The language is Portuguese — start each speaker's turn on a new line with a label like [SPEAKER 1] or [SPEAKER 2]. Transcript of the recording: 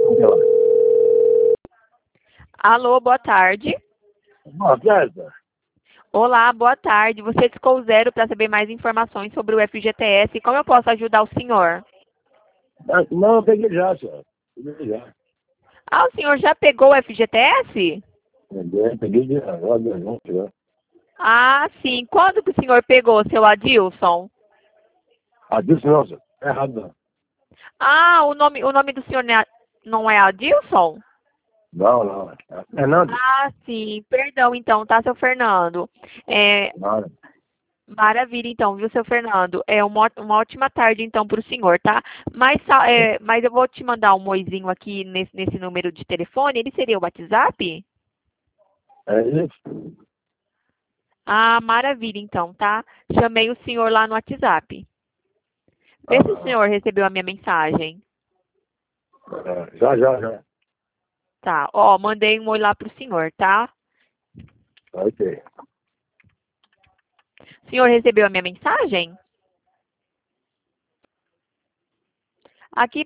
[SPEAKER 1] Olha lá.
[SPEAKER 2] Alô, boa tarde.
[SPEAKER 1] Boa tarde.
[SPEAKER 2] Olá, boa tarde. Você discou o zero para saber mais informações sobre o FGTS. Como eu posso ajudar o senhor?
[SPEAKER 1] Não, eu peguei já, senhor. Peguei já.
[SPEAKER 2] Ah, o senhor já pegou o FGTS?
[SPEAKER 1] Peguei já. Olha, não, senhor.
[SPEAKER 2] Ah, sim. Quando que o senhor pegou, seu Adilson?
[SPEAKER 1] Disse não, senhor. É errado, não.
[SPEAKER 2] Ah, o nome do senhor não é Adilson?
[SPEAKER 1] Não, não. É Fernando?
[SPEAKER 2] Ah, sim. Perdão, então, tá, seu Fernando? É,
[SPEAKER 1] Não.
[SPEAKER 2] maravilha, então, viu, seu Fernando? É uma ótima tarde, então, para o senhor, tá? Mas eu vou te mandar um oizinho aqui nesse número de telefone. Ele seria o WhatsApp?
[SPEAKER 1] É isso.
[SPEAKER 2] Ah, maravilha, então, tá? Chamei o senhor lá no WhatsApp. Vê se o
[SPEAKER 1] Ah,
[SPEAKER 2] senhor recebeu a minha mensagem.
[SPEAKER 1] já.
[SPEAKER 2] Tá, ó, mandei um oi lá pro senhor, tá?
[SPEAKER 1] Ok.
[SPEAKER 2] O senhor recebeu a minha mensagem? Aqui